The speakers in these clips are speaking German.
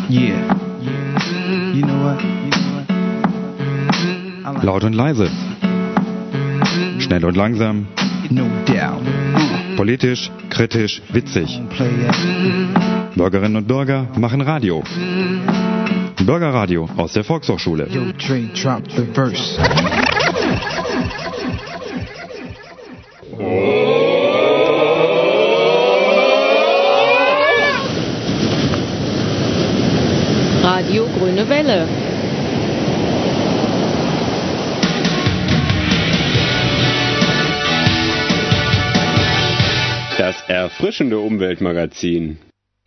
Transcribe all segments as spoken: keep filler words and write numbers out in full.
Yeah. You know what? Laut und leise. Schnell und langsam. No doubt. Politisch, kritisch, witzig. Bürgerinnen und Bürger machen Radio. Bürgerradio aus der Volkshochschule. Yo, Dre, drop the verse. Radio Grüne Welle. Das erfrischende Umweltmagazin.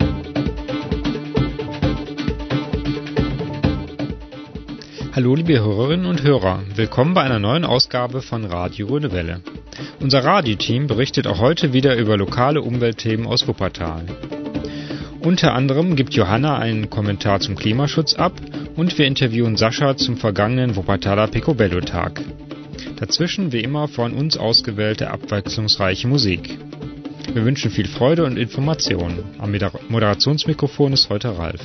Hallo liebe Hörerinnen und Hörer, willkommen bei einer neuen Ausgabe von Radio Grüne Welle. Unser Radioteam berichtet auch heute wieder über lokale Umweltthemen aus Wuppertal. Unter anderem gibt Johanna einen Kommentar zum Klimaschutz ab und wir interviewen Sascha zum vergangenen Wuppertaler Picobello-Tag. Dazwischen wie immer von uns ausgewählte abwechslungsreiche Musik. Wir wünschen viel Freude und Informationen. Am Moderationsmikrofon ist heute Ralf.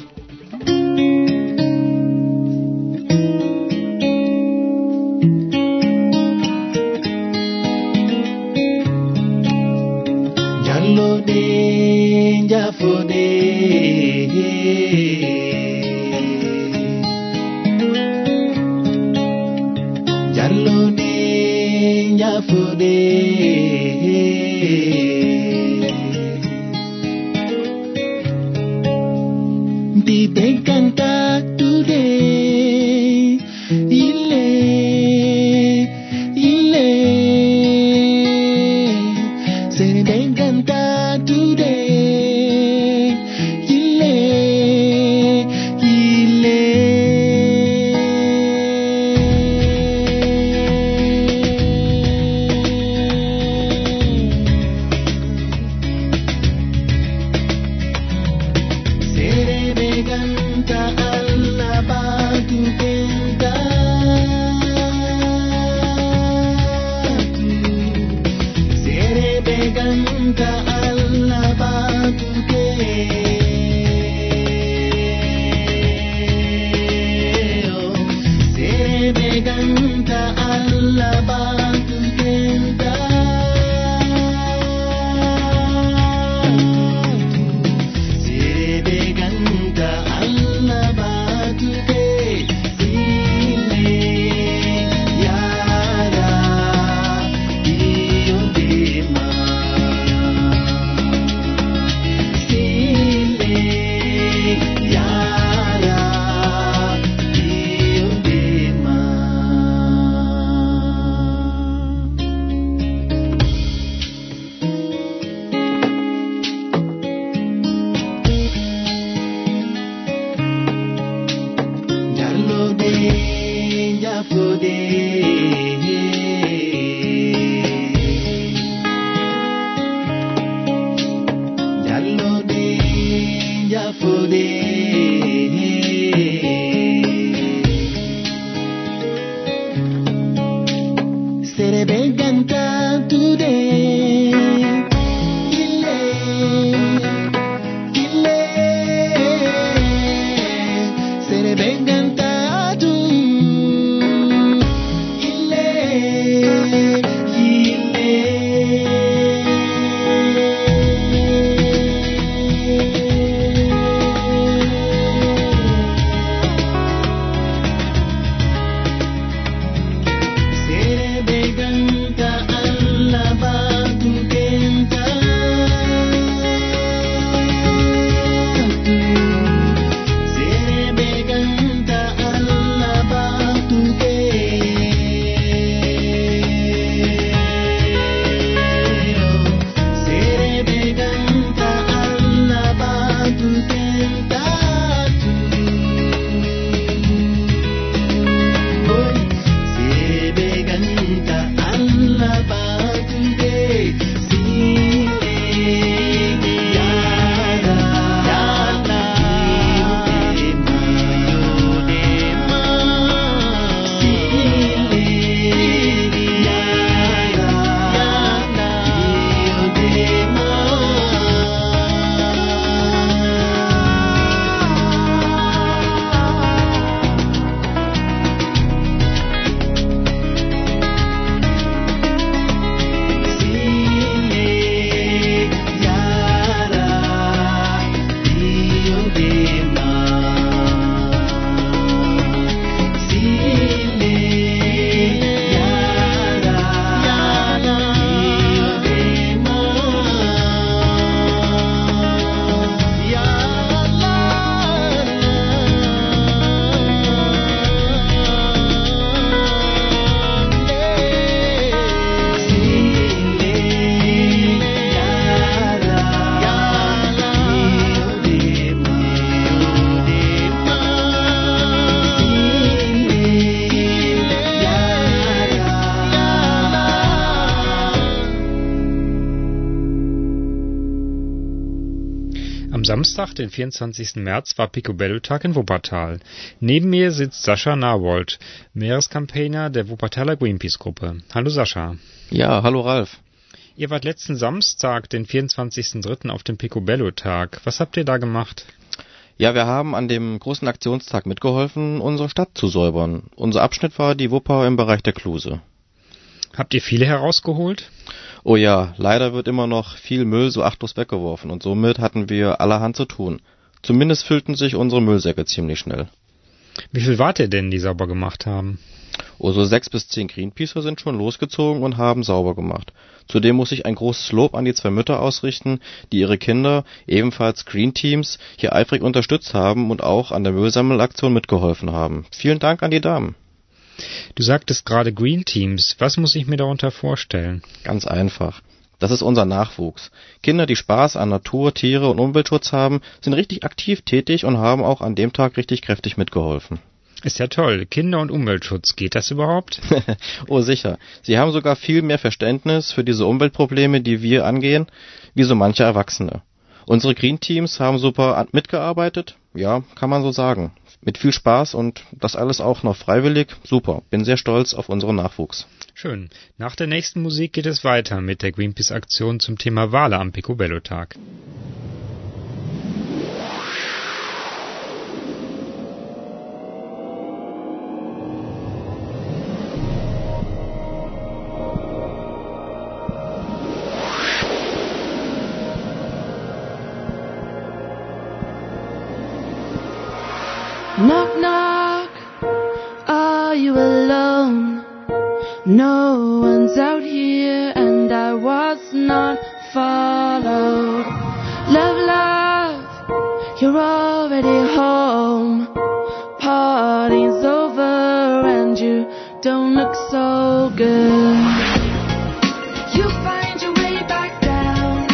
Samstag, den vierundzwanzigsten März, war Picobello-Tag in Wuppertal. Neben mir sitzt Sascha Nawold, Meerescampaigner der Wuppertaler Greenpeace-Gruppe. Hallo Sascha. Ja, hallo Ralf. Ihr wart letzten Samstag, den vierundzwanzigsten dritten auf dem Picobello-Tag. Was habt ihr da gemacht? Ja, wir haben an dem großen Aktionstag mitgeholfen, unsere Stadt zu säubern. Unser Abschnitt war die Wupper im Bereich der Kluse. Habt ihr viele herausgeholt? Oh ja, leider wird immer noch viel Müll so achtlos weggeworfen und somit hatten wir allerhand zu tun. Zumindest füllten sich unsere Müllsäcke ziemlich schnell. Wie viel wart ihr denn, die sauber gemacht haben? Oh, so sechs bis zehn Greenpeacer sind schon losgezogen und haben sauber gemacht. Zudem muss ich ein großes Lob an die zwei Mütter ausrichten, die ihre Kinder, ebenfalls Green Teams, hier eifrig unterstützt haben und auch an der Müllsammelaktion mitgeholfen haben. Vielen Dank an die Damen. Du sagtest gerade Green Teams. Was muss ich mir darunter vorstellen? Ganz einfach. Das ist unser Nachwuchs. Kinder, die Spaß an Natur, Tiere und Umweltschutz haben, sind richtig aktiv tätig und haben auch an dem Tag richtig kräftig mitgeholfen. Ist ja toll. Kinder- und Umweltschutz. Geht das überhaupt? Oh, sicher. Sie haben sogar viel mehr Verständnis für diese Umweltprobleme, die wir angehen, wie so manche Erwachsene. Unsere Green Teams haben super mitgearbeitet. Ja, kann man so sagen. Mit viel Spaß und das alles auch noch freiwillig. Super. Bin sehr stolz auf unseren Nachwuchs. Schön. Nach der nächsten Musik geht es weiter mit der Greenpeace-Aktion zum Thema Wale am Picobello-Tag. Knock, knock, are you alone? No one's out here and I was not followed. Love, love, you're already home. Party's over and you don't look so good. You find your way back down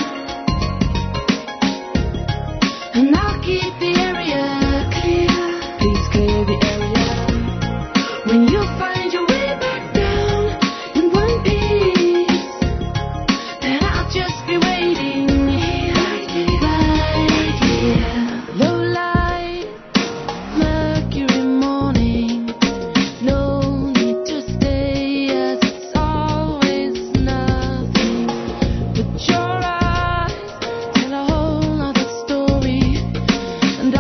and I'll keep the area clear the area. When you find your way back down in one piece, then I'll just be waiting here, right here. Low light, Mercury morning. No need to stay as it's always nothing. But your eyes tell a whole other story. And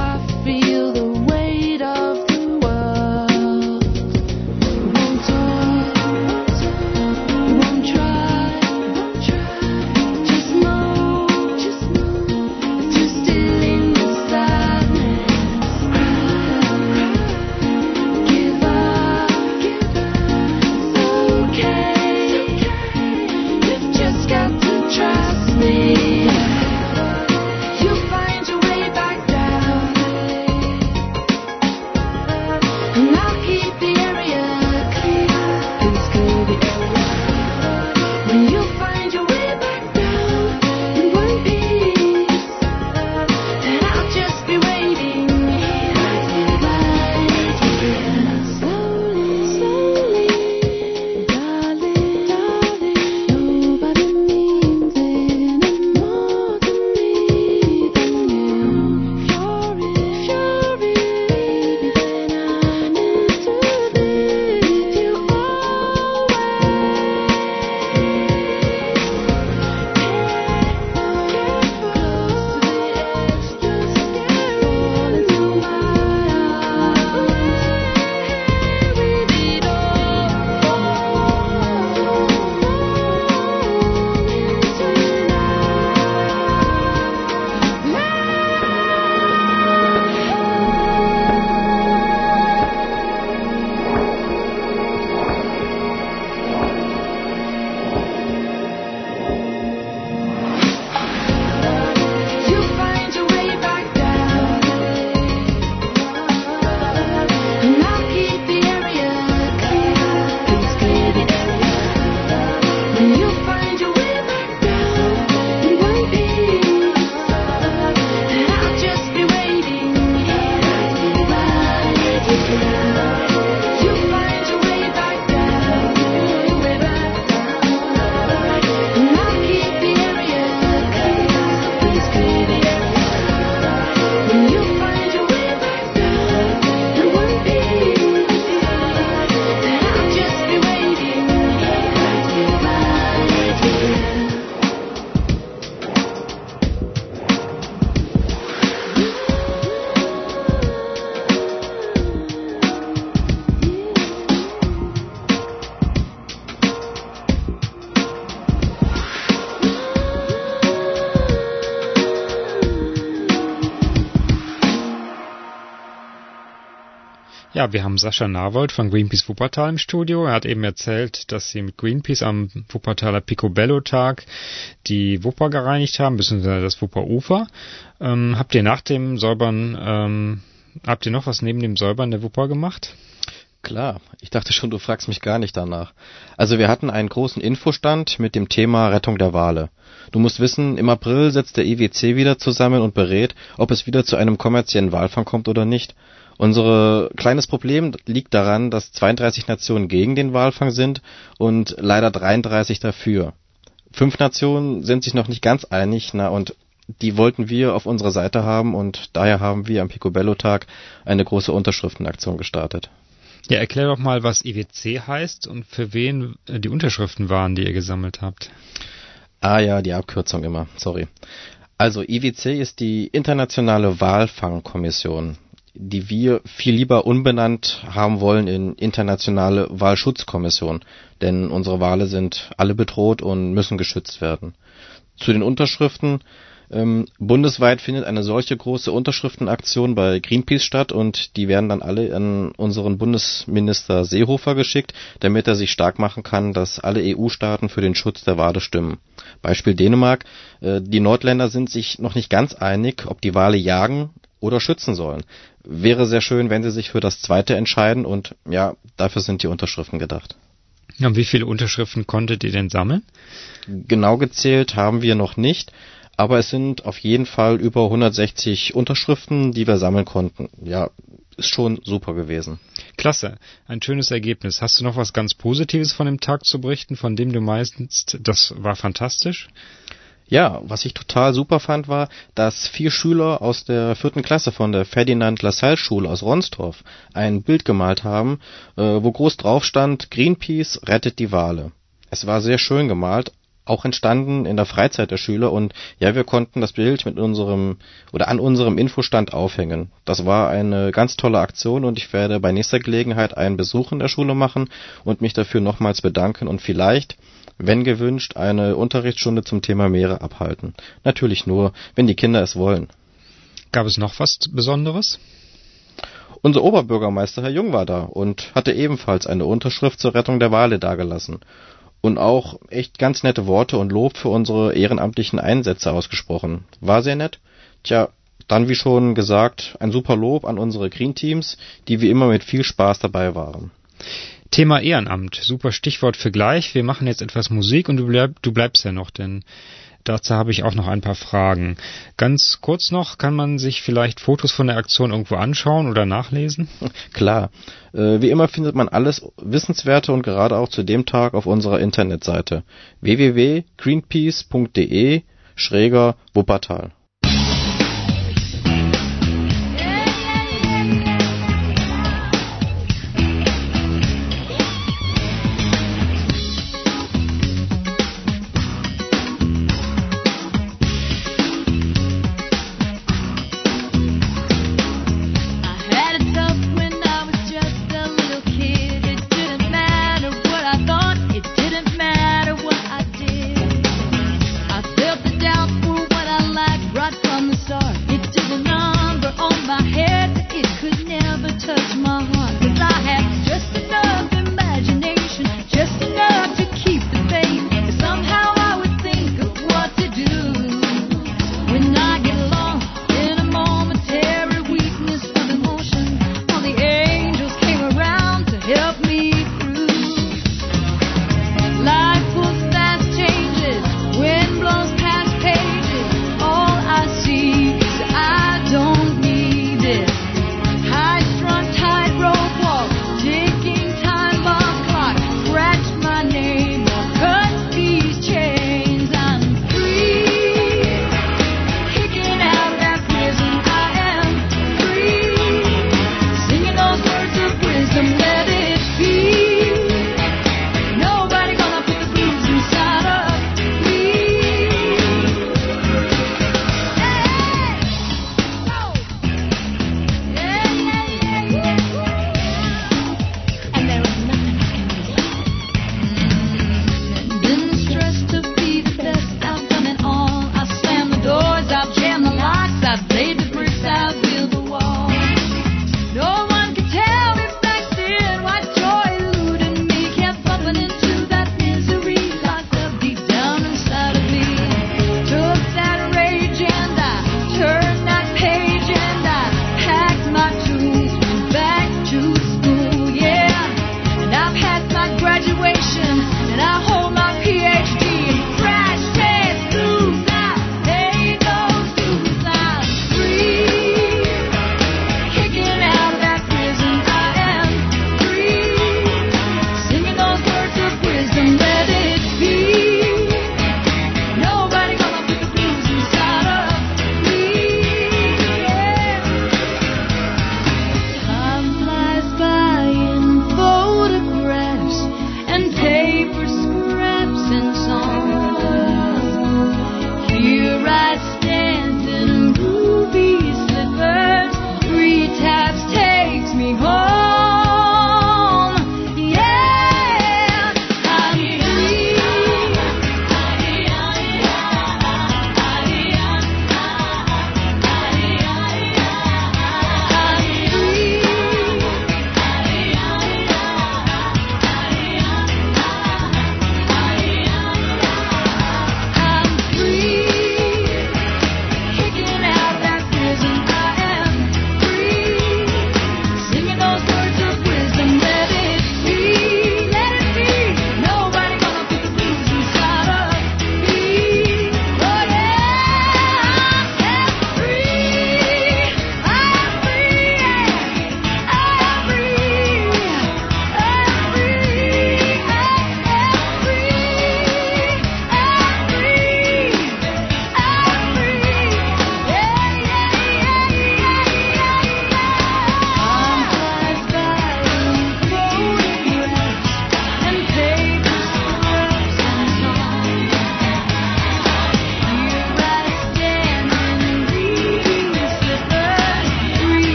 Ja, wir haben Sascha Nawold von Greenpeace Wuppertal im Studio. Er hat eben erzählt, dass sie mit Greenpeace am Wuppertaler Picobello-Tag die Wupper gereinigt haben, beziehungsweise das Wupperufer. Ähm, habt ihr nach dem Säubern, ähm, habt ihr noch was neben dem Säubern der Wupper gemacht? Klar, ich dachte schon, du fragst mich gar nicht danach. Also wir hatten einen großen Infostand mit dem Thema Rettung der Wale. Du musst wissen, im April setzt der I W C wieder zusammen und berät, ob es wieder zu einem kommerziellen Walfang kommt oder nicht. Unser kleines Problem liegt daran, dass zweiunddreißig Nationen gegen den Walfang sind und leider dreiunddreißig dafür. Fünf Nationen sind sich noch nicht ganz einig, na und die wollten wir auf unserer Seite haben und daher haben wir am Picobello-Tag eine große Unterschriftenaktion gestartet. Ja, erklär doch mal, was I W C heißt und für wen die Unterschriften waren, die ihr gesammelt habt. Ah ja, die Abkürzung immer, sorry. Also I W C ist die Internationale Walfangkommission, die wir viel lieber umbenannt haben wollen in Internationale Walschutzkommission, denn unsere Wale sind alle bedroht und müssen geschützt werden. Zu den Unterschriften. Ähm, bundesweit findet eine solche große Unterschriftenaktion bei Greenpeace statt und die werden dann alle an unseren Bundesminister Seehofer geschickt, damit er sich stark machen kann, dass alle E U-Staaten für den Schutz der Wale stimmen. Beispiel Dänemark. Äh, die Nordländer sind sich noch nicht ganz einig, ob die Wale jagen oder schützen sollen. Wäre sehr schön, wenn sie sich für das Zweite entscheiden und ja, dafür sind die Unterschriften gedacht. Und wie viele Unterschriften konntet ihr denn sammeln? Genau gezählt haben wir noch nicht. Aber es sind auf jeden Fall über hundertsechzig Unterschriften, die wir sammeln konnten. Ja, ist schon super gewesen. Klasse, ein schönes Ergebnis. Hast du noch was ganz Positives von dem Tag zu berichten, von dem du meinst, das war fantastisch? Ja, was ich total super fand, war, dass vier Schüler aus der vierten Klasse von der Ferdinand-Lassalle-Schule aus Ronsdorf ein Bild gemalt haben, wo groß drauf stand, Greenpeace rettet die Wale. Es war sehr schön gemalt, auch entstanden in der Freizeit der Schüler und ja, wir konnten das Bild mit unserem oder an unserem Infostand aufhängen. Das war eine ganz tolle Aktion und ich werde bei nächster Gelegenheit einen Besuch in der Schule machen und mich dafür nochmals bedanken und vielleicht, wenn gewünscht, eine Unterrichtsstunde zum Thema Meere abhalten. Natürlich nur, wenn die Kinder es wollen. Gab es noch was Besonderes? Unser Oberbürgermeister Herr Jung war da und hatte ebenfalls eine Unterschrift zur Rettung der Wale dagelassen. Und auch echt ganz nette Worte und Lob für unsere ehrenamtlichen Einsätze ausgesprochen. War sehr nett. Tja, dann wie schon gesagt, ein super Lob an unsere Green-Teams, die wie immer mit viel Spaß dabei waren. Thema Ehrenamt, super Stichwort für gleich. Wir machen jetzt etwas Musik und du, bleib, du bleibst ja noch, denn dazu habe ich auch noch ein paar Fragen. Ganz kurz noch, kann man sich vielleicht Fotos von der Aktion irgendwo anschauen oder nachlesen? Klar. Äh, wie immer findet man alles Wissenswerte und gerade auch zu dem Tag auf unserer Internetseite w w w punkt greenpeace punkt d e schräger Wuppertal. Doubt for what I like.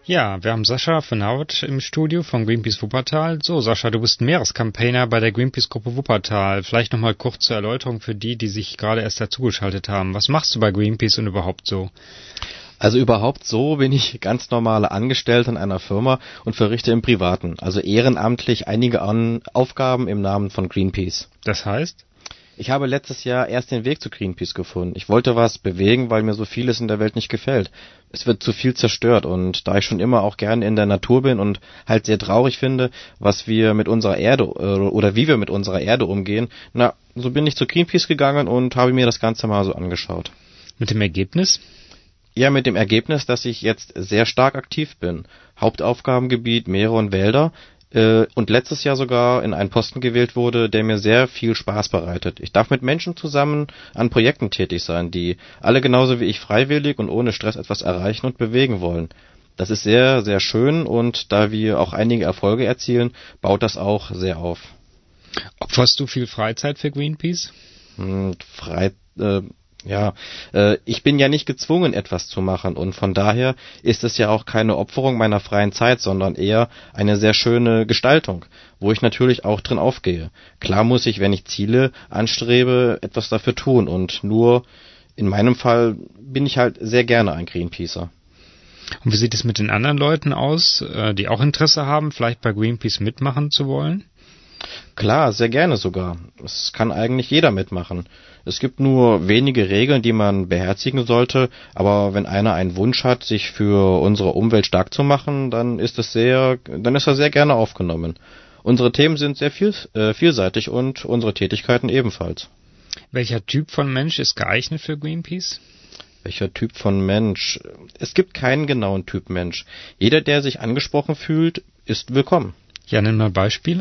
Ja, wir haben Sascha von Haut im Studio von Greenpeace Wuppertal. So, Sascha, du bist Meerescampaigner bei der Greenpeace-Gruppe Wuppertal. Vielleicht nochmal kurz zur Erläuterung für die, die sich gerade erst dazugeschaltet haben. Was machst du bei Greenpeace und überhaupt so? Also überhaupt so bin ich ganz normale Angestellte in einer Firma und verrichte im Privaten, also ehrenamtlich einige An- Aufgaben im Namen von Greenpeace. Das heißt? Ich habe letztes Jahr erst den Weg zu Greenpeace gefunden. Ich wollte was bewegen, weil mir so vieles in der Welt nicht gefällt. Es wird zu viel zerstört und da ich schon immer auch gerne in der Natur bin und halt sehr traurig finde, was wir mit unserer Erde äh, oder wie wir mit unserer Erde umgehen, na, so bin ich zu Greenpeace gegangen und habe mir das Ganze mal so angeschaut. Mit dem Ergebnis? Ja, mit dem Ergebnis, dass ich jetzt sehr stark aktiv bin. Hauptaufgabengebiet Meere und Wälder. Und letztes Jahr sogar in einen Posten gewählt wurde, der mir sehr viel Spaß bereitet. Ich darf mit Menschen zusammen an Projekten tätig sein, die alle genauso wie ich freiwillig und ohne Stress etwas erreichen und bewegen wollen. Das ist sehr, sehr schön und da wir auch einige Erfolge erzielen, baut das auch sehr auf. Opferst du viel Freizeit für Greenpeace? Hm, Frei, äh, ja, äh, ich bin ja nicht gezwungen, etwas zu machen und von daher ist es ja auch keine Opferung meiner freien Zeit, sondern eher eine sehr schöne Gestaltung, wo ich natürlich auch drin aufgehe. Klar muss ich, wenn ich Ziele anstrebe, etwas dafür tun und nur in meinem Fall bin ich halt sehr gerne ein Greenpeacer. Und wie sieht es mit den anderen Leuten aus, die auch Interesse haben, vielleicht bei Greenpeace mitmachen zu wollen? Klar, sehr gerne sogar. Es kann eigentlich jeder mitmachen. Es gibt nur wenige Regeln, die man beherzigen sollte, aber wenn einer einen Wunsch hat, sich für unsere Umwelt stark zu machen, dann ist es sehr, dann ist er sehr gerne aufgenommen. Unsere Themen sind sehr viel, äh, vielseitig und unsere Tätigkeiten ebenfalls. Welcher Typ von Mensch ist geeignet für Greenpeace? Welcher Typ von Mensch? Es gibt keinen genauen Typ Mensch. Jeder, der sich angesprochen fühlt, ist willkommen. Ja, nenn mal Beispiele.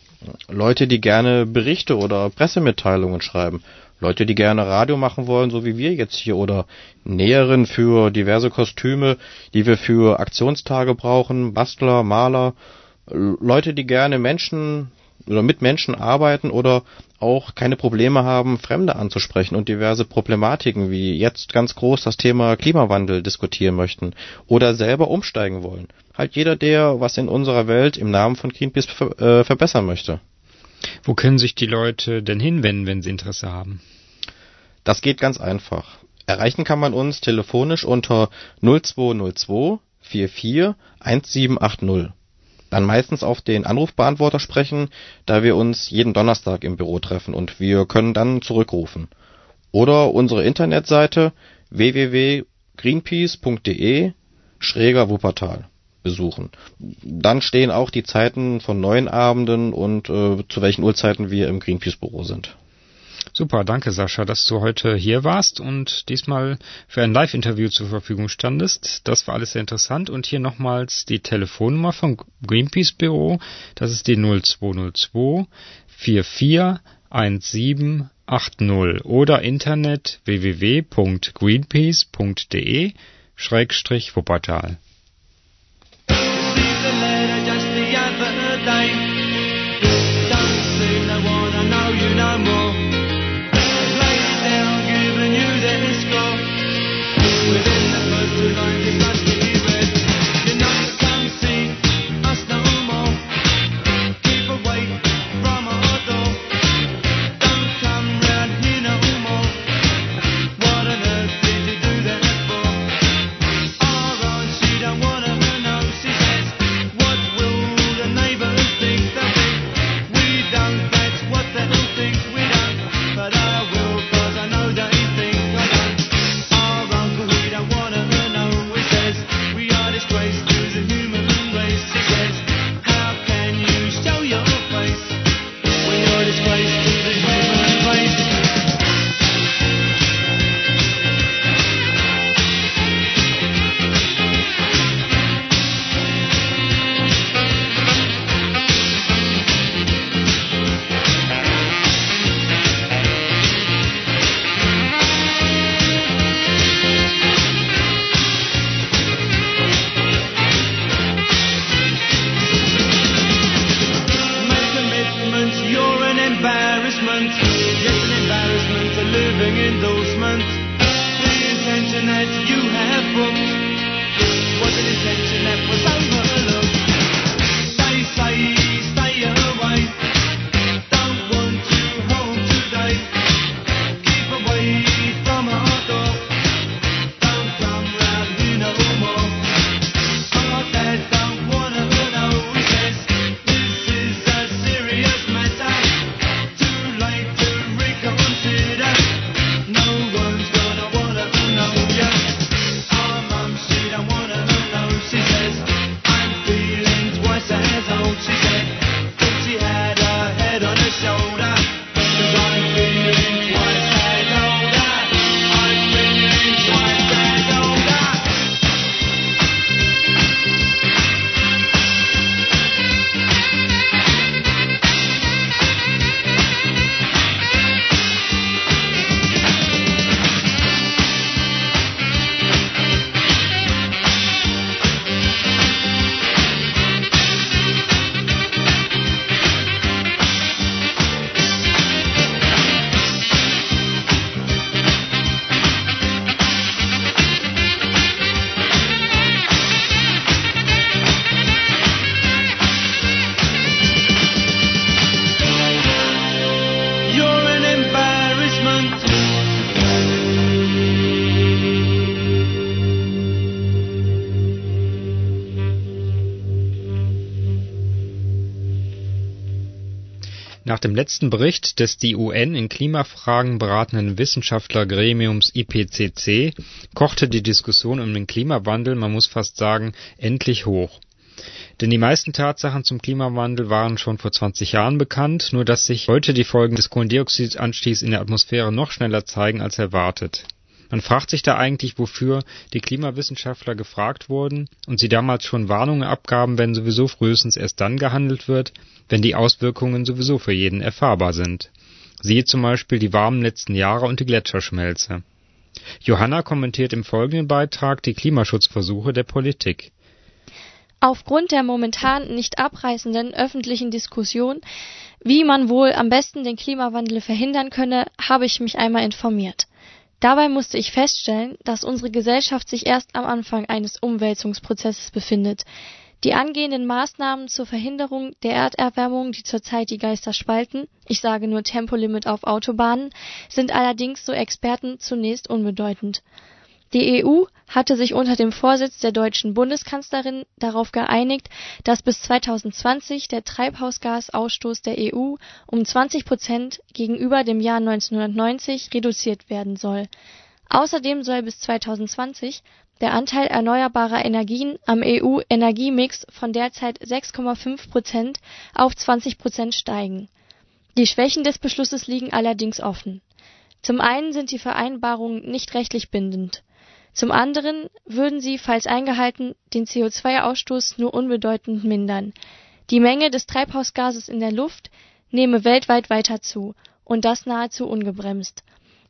Leute, die gerne Berichte oder Pressemitteilungen schreiben. Leute, die gerne Radio machen wollen, so wie wir jetzt hier. Oder Näherin für diverse Kostüme, die wir für Aktionstage brauchen. Bastler, Maler. Leute, die gerne Menschen oder mit Menschen arbeiten oder auch keine Probleme haben, Fremde anzusprechen und diverse Problematiken, wie jetzt ganz groß das Thema Klimawandel diskutieren möchten oder selber umsteigen wollen. Halt jeder, der was in unserer Welt im Namen von Greenpeace ver- äh, verbessern möchte. Wo können sich die Leute denn hinwenden, wenn sie Interesse haben? Das geht ganz einfach. Erreichen kann man uns telefonisch unter null zwei null zwei vier vier eins sieben acht null. Dann meistens auf den Anrufbeantworter sprechen, da wir uns jeden Donnerstag im Büro treffen und wir können dann zurückrufen. Oder unsere Internetseite w w w punkt greenpeace punkt d e schräger Wuppertal besuchen. Dann stehen auch die Zeiten von neuen Abenden und äh, zu welchen Uhrzeiten wir im Greenpeace-Büro sind. Super, danke Sascha, dass du heute hier warst und diesmal für ein Live-Interview zur Verfügung standest. Das war alles sehr interessant und hier nochmals die Telefonnummer vom Greenpeace-Büro. Das ist die null zwei null zwei vier vier eins sieben acht null oder Internet w w w punkt greenpeace punkt d e schrägstrich Wuppertal. Endorsement, the intention that you have booked was an intention that was Nach dem letzten Bericht des die U N in Klimafragen beratenden Wissenschaftlergremiums I P C C kochte die Diskussion um den Klimawandel, man muss fast sagen, endlich hoch. Denn die meisten Tatsachen zum Klimawandel waren schon vor zwanzig Jahren bekannt, nur dass sich heute die Folgen des Kohlendioxidanstiegs in der Atmosphäre noch schneller zeigen als erwartet. Man fragt sich da eigentlich, wofür die Klimawissenschaftler gefragt wurden und sie damals schon Warnungen abgaben, wenn sowieso frühestens erst dann gehandelt wird, wenn die Auswirkungen sowieso für jeden erfahrbar sind. Siehe zum Beispiel die warmen letzten Jahre und die Gletscherschmelze. Johanna kommentiert im folgenden Beitrag die Klimaschutzversuche der Politik. Aufgrund der momentan nicht abreißenden öffentlichen Diskussion, wie man wohl am besten den Klimawandel verhindern könne, habe ich mich einmal informiert. Dabei musste ich feststellen, dass unsere Gesellschaft sich erst am Anfang eines Umwälzungsprozesses befindet. Die angehenden Maßnahmen zur Verhinderung der Erderwärmung, die zurzeit die Geister spalten, ich sage nur Tempolimit auf Autobahnen, sind allerdings, so Experten, zunächst unbedeutend. Die E U hatte sich unter dem Vorsitz der deutschen Bundeskanzlerin darauf geeinigt, dass bis zweitausendzwanzig der Treibhausgasausstoß der E U um zwanzig Prozent gegenüber dem Jahr neunzehnhundertneunzig reduziert werden soll. Außerdem soll bis zweitausendzwanzig der Anteil erneuerbarer Energien am E U-Energiemix von derzeit sechs Komma fünf Prozent auf zwanzig Prozent steigen. Die Schwächen des Beschlusses liegen allerdings offen. Zum einen sind die Vereinbarungen nicht rechtlich bindend. Zum anderen würden sie, falls eingehalten, den C O zwei Ausstoß nur unbedeutend mindern. Die Menge des Treibhausgases in der Luft nehme weltweit weiter zu, und das nahezu ungebremst.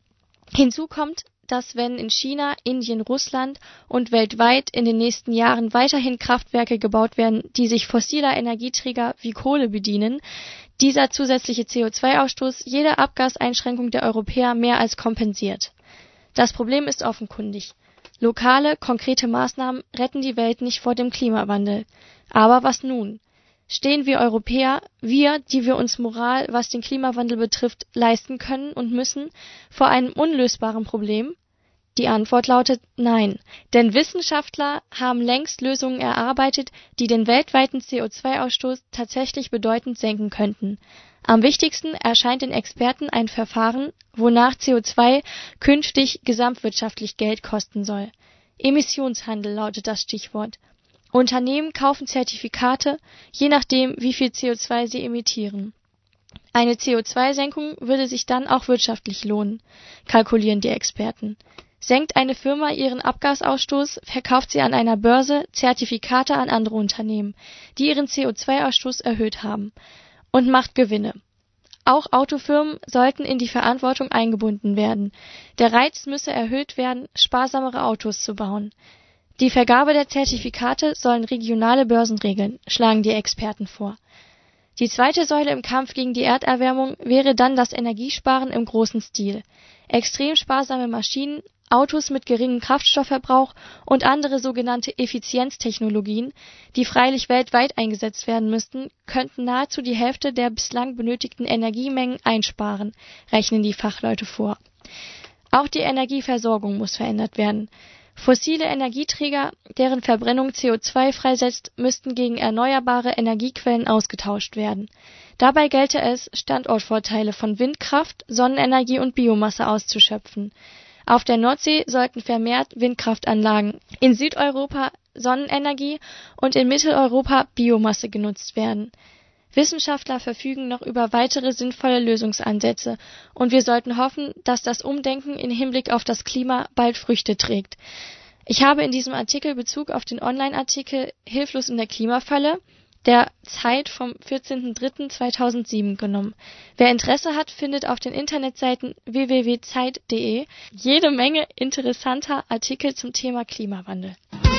Hinzu kommt, dass wenn in China, Indien, Russland und weltweit in den nächsten Jahren weiterhin Kraftwerke gebaut werden, die sich fossiler Energieträger wie Kohle bedienen, dieser zusätzliche C O zwei Ausstoß jede Abgaseinschränkung der Europäer mehr als kompensiert. Das Problem ist offenkundig. Lokale, konkrete Maßnahmen retten die Welt nicht vor dem Klimawandel. Aber was nun? Stehen wir Europäer, wir, die wir uns Moral, was den Klimawandel betrifft, leisten können und müssen, vor einem unlösbaren Problem? Die Antwort lautet nein, denn Wissenschaftler haben längst Lösungen erarbeitet, die den weltweiten C O zwei Ausstoß tatsächlich bedeutend senken könnten. Am wichtigsten erscheint den Experten ein Verfahren, wonach C O zwei künftig gesamtwirtschaftlich Geld kosten soll. Emissionshandel lautet das Stichwort. Unternehmen kaufen Zertifikate, je nachdem, wie viel C O zwei sie emittieren. Eine C O zwei Senkung würde sich dann auch wirtschaftlich lohnen, kalkulieren die Experten. Senkt eine Firma ihren Abgasausstoß, verkauft sie an einer Börse Zertifikate an andere Unternehmen, die ihren C O zwei Ausstoß erhöht haben, und macht Gewinne. Auch Autofirmen sollten in die Verantwortung eingebunden werden. Der Reiz müsse erhöht werden, sparsamere Autos zu bauen. Die Vergabe der Zertifikate sollen regionale Börsen regeln, schlagen die Experten vor. Die zweite Säule im Kampf gegen die Erderwärmung wäre dann das Energiesparen im großen Stil. Extrem sparsame Maschinen, Autos mit geringem Kraftstoffverbrauch und andere sogenannte Effizienztechnologien, die freilich weltweit eingesetzt werden müssten, könnten nahezu die Hälfte der bislang benötigten Energiemengen einsparen, rechnen die Fachleute vor. Auch die Energieversorgung muss verändert werden. Fossile Energieträger, deren Verbrennung C O zwei freisetzt, müssten gegen erneuerbare Energiequellen ausgetauscht werden. Dabei gelte es, Standortvorteile von Windkraft, Sonnenenergie und Biomasse auszuschöpfen. Auf der Nordsee sollten vermehrt Windkraftanlagen, in Südeuropa Sonnenenergie und in Mitteleuropa Biomasse genutzt werden. Wissenschaftler verfügen noch über weitere sinnvolle Lösungsansätze, und wir sollten hoffen, dass das Umdenken im Hinblick auf das Klima bald Früchte trägt. Ich habe in diesem Artikel Bezug auf den Online-Artikel Hilflos in der Klimafalle der Zeit vom vierzehnten dritten zweitausendsieben genommen. Wer Interesse hat, findet auf den Internetseiten w w w punkt zeit punkt de jede Menge interessanter Artikel zum Thema Klimawandel.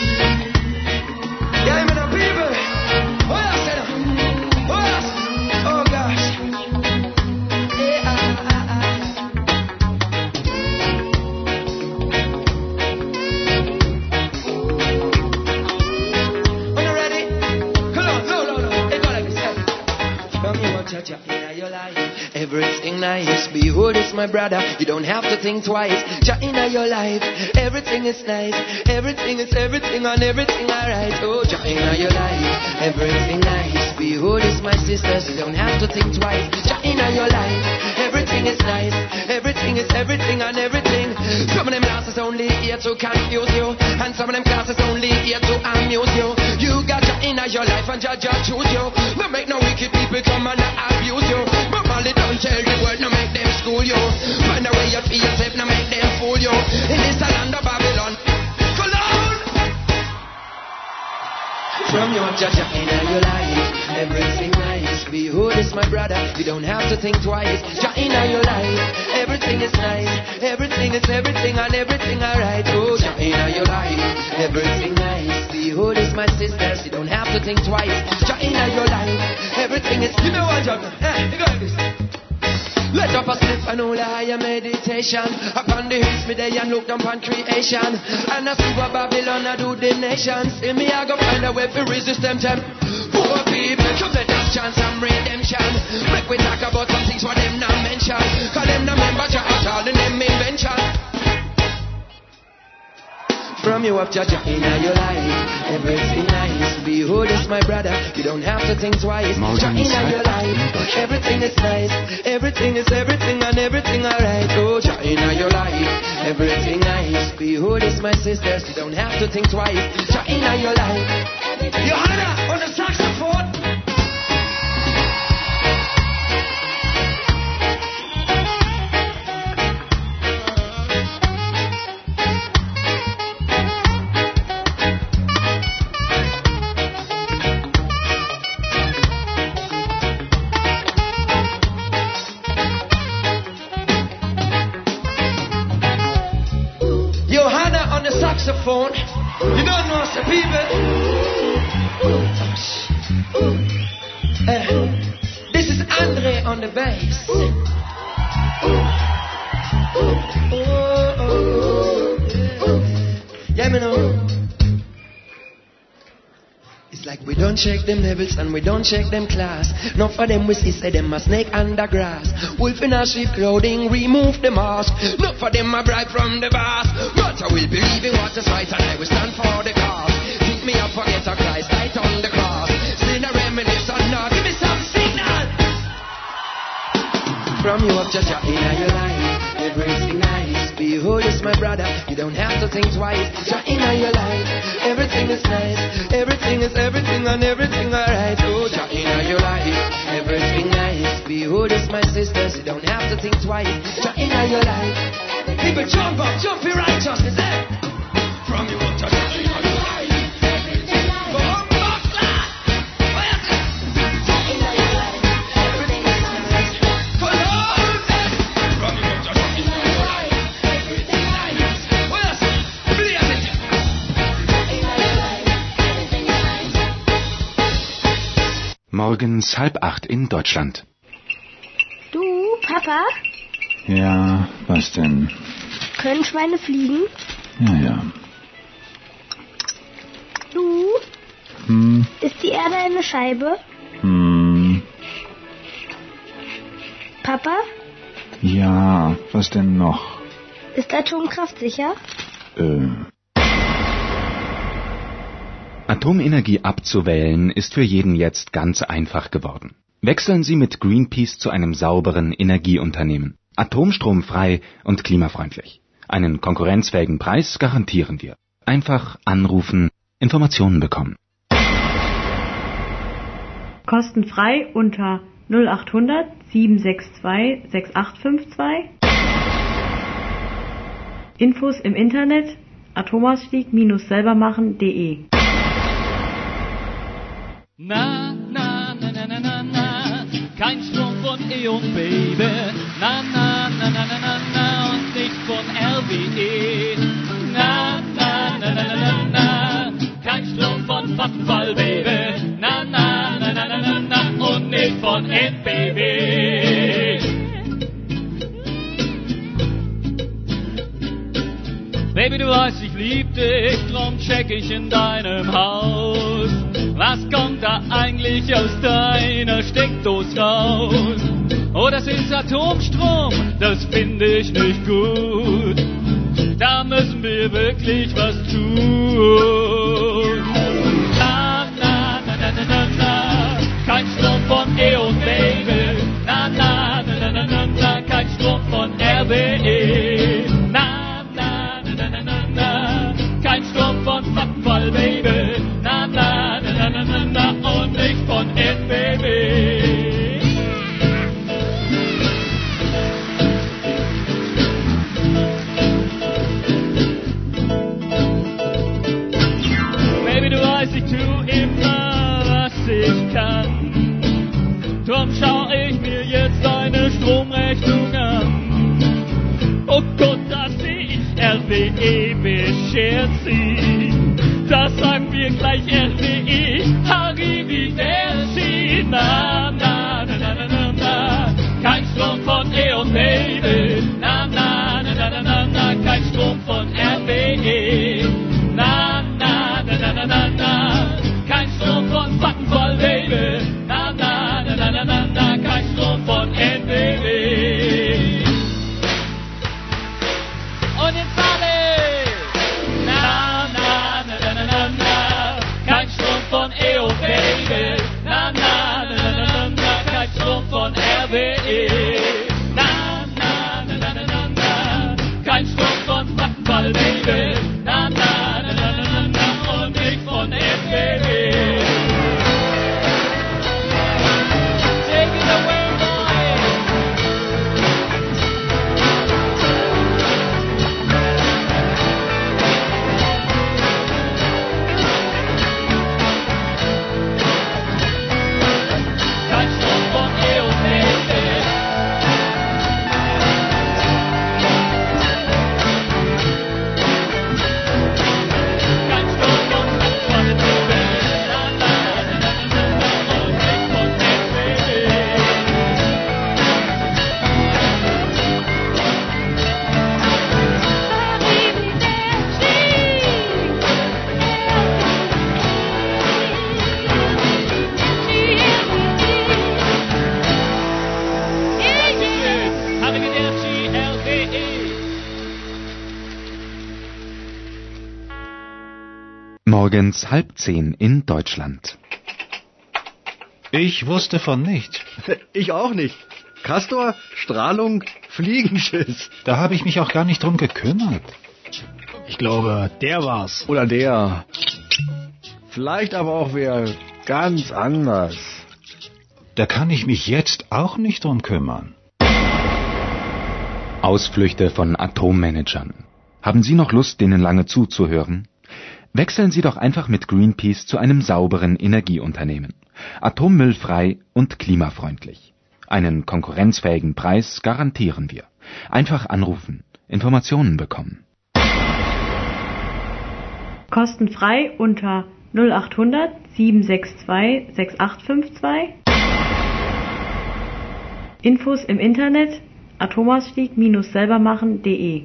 Yeah, man, people. Oh, I said, oh, yes. Oh, gosh. Yeah, ah, ah, ah. Are you ready? Come on, no, no, no. It go like this. Tell me what you cha in your life. Everything nice. Behold, it's my brother. You don't have to think twice. Cha in your life. Everything is nice. Everything is everything and everything alright. Oh, cha in your life. Everything nice. Behold, it's my sisters. You don't have to think twice. Cha Jah in your life. Everything is nice, everything is everything and everything. Some of them classes only here to confuse you, and some of them classes only here to amuse you. You got Jah in your life and Jah Jah choose you. Don't make no wicked people come and abuse you. But Molly don't tell the world, no make them school you. Find a way you feel yourself, no make them fool you. In this land of Babylon, Cologne. From your Jah Jah in your life, everything nice. Behold is my brother, you don't have to think twice. Jah in your life, everything is nice. Everything is everything and everything alright. Oh, Jah in your life, everything nice. Behold is my sisters, you don't have to think twice. Jah in your life, everything is. You know what, John? Eh, you got this. Let up a slip and all a higher meditation. Upon the hills me day and look down upon creation. And I see what Babylon I do the nations. In me I go find a way to resist them temp. Poor people, come let us chance some redemption. Make we talk about some things what them not mention. Cause them not member Jah at all in them invention. From you up Jah Jah in your life, everything nice. Behold is my brother, you don't have to think twice. Jah in your life, everything is nice. Everything is everything and everything alright. Oh, Jah in your life, everything nice. Behold is my sisters, you don't have to think twice. Jah in your life. Johanna on the saxophone. Saxophone, you don't know the people. Uh, this is Andre on the bass. Yeah, me know. It's like we don't check them levels and we don't check them class. Not for them we see say them a snake under grass. Wolf in a sheep clothing, remove the mask. Not for them a bribe from the boss. But I will believe in what is right and I will stand for the cause. Pick me up, forget a Christ, light on the cross. Still a reminiscence, now give me some signal. From you up Jah Jah in your life, everything nice. Behold is my brother, you don't have to think twice. Jah in your life, everything is nice. Everything is everything and everything alright. Oh, Jah in your life, everything nice. Behold is my sisters, you don't have to think twice. Jah in your life. People jump up, jump in righteousness, eh? From you up Jah Jah in your life. Morgens halb acht in Deutschland. Du, Papa? Ja, was denn? Können Schweine fliegen? Ja, ja. Du? Hm, Ist die Erde eine Scheibe? hm, Papa? ja, was denn noch? Ist Atomkraft sicher? Äh, Atomenergie abzuwählen ist für jeden jetzt ganz einfach geworden. Wechseln Sie mit Greenpeace zu einem sauberen Energieunternehmen. Atomstromfrei und klimafreundlich. Einen konkurrenzfähigen Preis garantieren wir. Einfach anrufen, Informationen bekommen. Kostenfrei unter null acht hundert sieben sechs zwei sechs acht fünf zwei. Infos im Internet atomausstieg selbermachen punkt de. Na, na, na, na, na, na, na, kein Strom von E O N, Baby. Na, na, na, na, na, na, na, und nicht von R W E. Na, na, na, na, na, na, na, kein Strom von Vattenfall, Baby. Na, na, na, na, na, na, na, und nicht von N B W. Baby, du weißt, ich lieb dich, drum check ich in deinem Haus. Was kommt da eigentlich aus deiner Steckdose raus? Oh, das ist Atomstrom, das finde ich nicht gut. Da müssen wir wirklich was tun. Na, na, na, na, na, na, na, kein Strom von E O N, Baby. Na, na, na, na, na, kein Strom von R W E. Na, na, na, na, na, na, kein Strom von Vattenfall, Baby. Na, na, na, na, na, na, na, und nicht von N B W. Baby, du weißt, ich tu immer, was ich kann. Drum schau ich mir jetzt deine Stromrechnung an. Oh Gott, da seh ich R W E beschert sie. Das sagen wir gleich R W E, Arrivederci. Na, na, na, na, na, na, na, kein Strom von E O N, Baby. Na, na, na, na, na, na, na, kein Strom von R W E. Na, na, na, na, na, na, na, kein Strom von Vattenfall, Baby. Na, na, na, na, na, na, na, kein Strom von N B W. Und jetzt alle! Na, na, na, na, na, na, na, kein Strom von E O, Baby. Na, na, na, na, na, na, na, kein Strom von R W E. Na, na, na, na, na, na, na, kein Strom von Vattenfall, Baby. Na, na, na, na, na, na, na, und nicht von N B W. Take it away, kein Strom von E O, Baby. Kein Strom von Vattenfall, Baby. Na, na, na, na, na, na, und nicht von N B W. Arrivederci, R W E. Morgens halb zehn in Deutschland. Ich wusste von nichts. Ich auch nicht. Castor, Strahlung, Fliegenschiss. Da habe ich mich auch gar nicht drum gekümmert. Ich glaube, der war's. Oder der. Vielleicht aber auch wer ganz anders. Da kann ich mich jetzt auch nicht drum kümmern. Ausflüchte von Atommanagern. Haben Sie noch Lust, denen lange zuzuhören? Wechseln Sie doch einfach mit Greenpeace zu einem sauberen Energieunternehmen. Atommüllfrei und klimafreundlich. Einen konkurrenzfähigen Preis garantieren wir. Einfach anrufen, Informationen bekommen. Kostenfrei unter null acht hundert sieben sechs zwei sechs acht fünf zwei. Infos im Internet atomausstieg Bindestrich selbermachen Punkt de.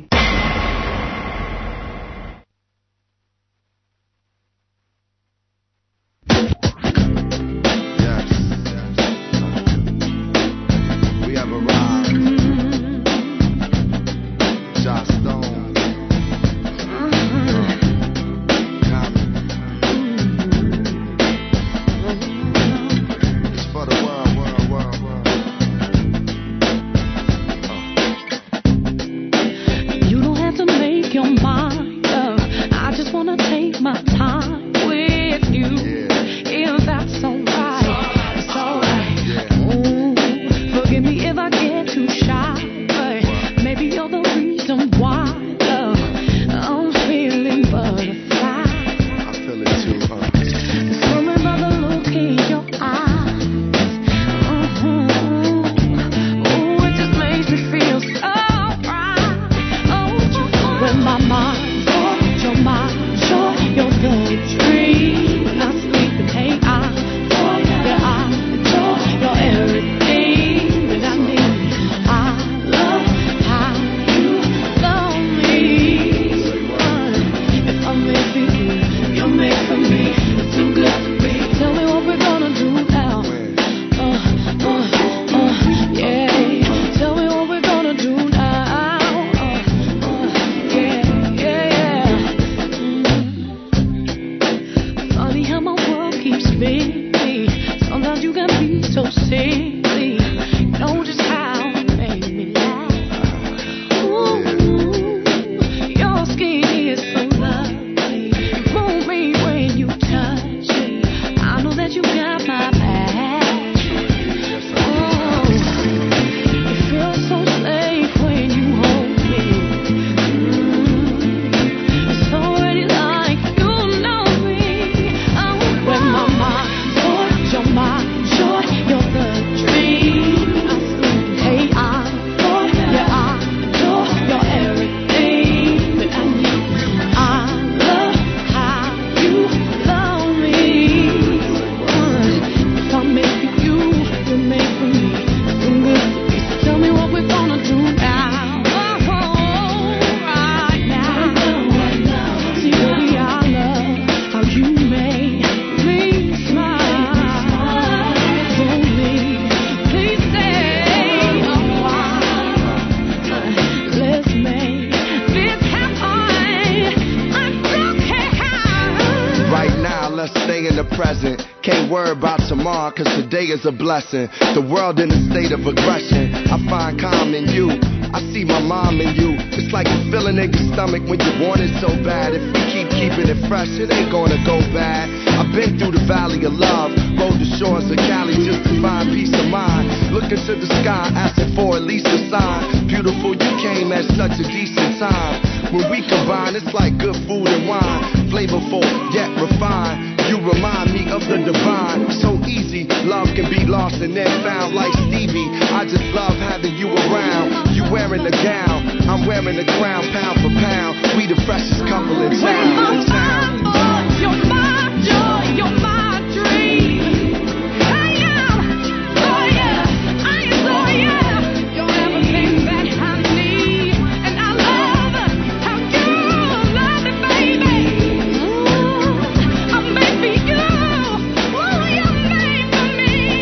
let's stay in the present. Can't worry about tomorrow, cause today is a blessing. The world in a state of aggression, I find calm in you. I see my mom in you. It's like a feeling in your stomach when you want it so bad. If we keep keeping it fresh, it ain't gonna go bad. I've been through the valley of love, rode the shores of Cali just to find peace of mind. Looking to the sky, asking for at least a sign. Beautiful, you came at such a decent time. When we combine, it's like good food and wine. Flavorful, yet refined. You remind me of the divine. So easy, love can be lost and then found like Stevie. I just love having you around. You wearing a gown, I'm wearing a crown. Pound for pound, we the freshest couple in town. In town. You're my joy, you're my dream. I am, oh yeah, I am, oh yeah. You're everything that I need, and I love how you love me, baby. Ooh, I'm made for you. Ooh, you're made for me.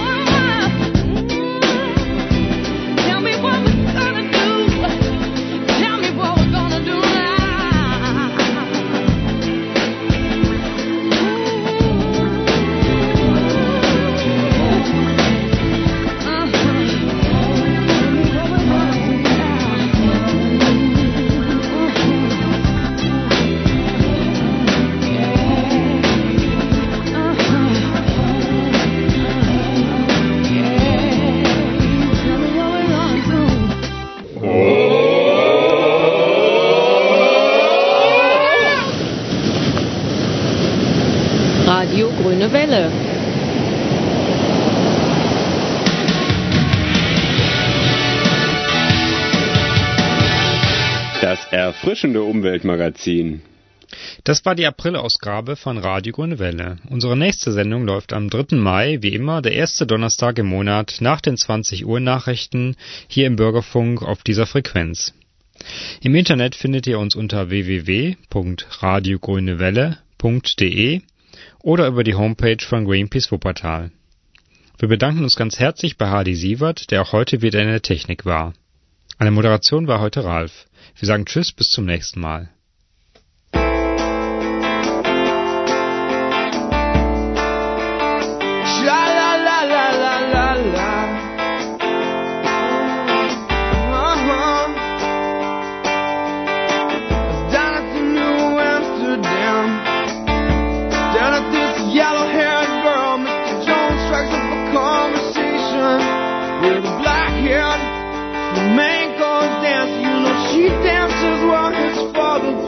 Ooh. Tell me what we're gonna do. Tell me what we're gonna do now. Radio Grüne Welle. Das erfrischende Umweltmagazin. Das war die Aprilausgabe von Radio Grüne Welle. Unsere nächste Sendung läuft am dritten Mai, wie immer, der erste Donnerstag im Monat, nach den zwanzig Uhr Nachrichten, hier im Bürgerfunk auf dieser Frequenz. Im Internet findet ihr uns unter w w w punkt radio grüne welle punkt d e oder über die Homepage von Greenpeace Wuppertal. Wir bedanken uns ganz herzlich bei Hardy Sievert, der auch heute wieder in der Technik war. An der Moderation war heute Ralf. Wir sagen Tschüss, bis zum nächsten Mal. She dances while his father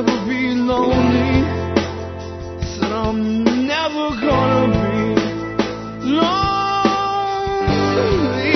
never be lonely. Said I'm never gonna be lonely.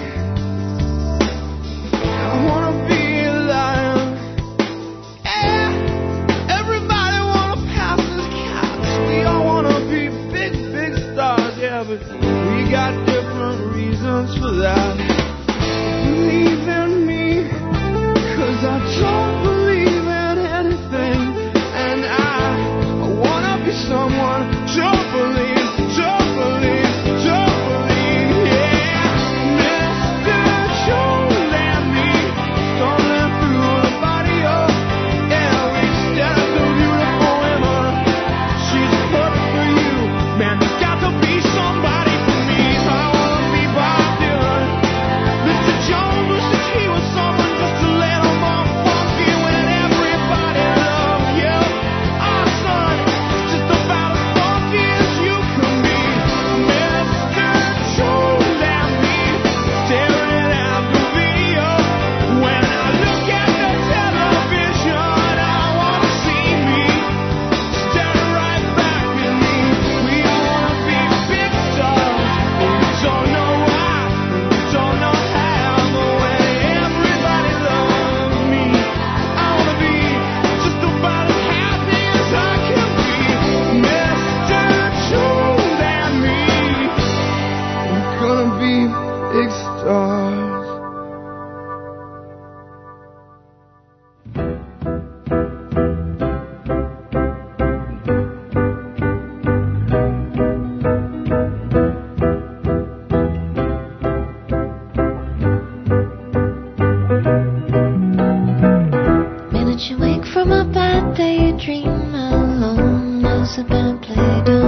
I wanna be alive. Yeah, everybody wanna pass as cats. We all wanna be big, big stars. Yeah, but we got different reasons for that. Believe in me, 'cause I don't believe in anything. And I, I wanna be someone. Don't believe, don't believe, don't believe. Yeah, Mister Jones and me, stumbling through the body of. Yeah, we stared at the beautiful women. She's perfect for you. Man, there's got to be somebody for me. I wanna be Bob Dylan. Mister Jones wishes he was someone just a little more funky when everybody loves you. Our son is just about as funky as you can be. Mister Jones and me, staring at the video. When I look at the television, I wanna see me staring right back at me. We wanna be big stars, but we don't know why, we don't know how. But when everybody loves me, I wanna be just about as happy as I can be. Mister Jones and me, we're gonna be big stars. Minute you wake from a bad day, you dream alone as a band played on.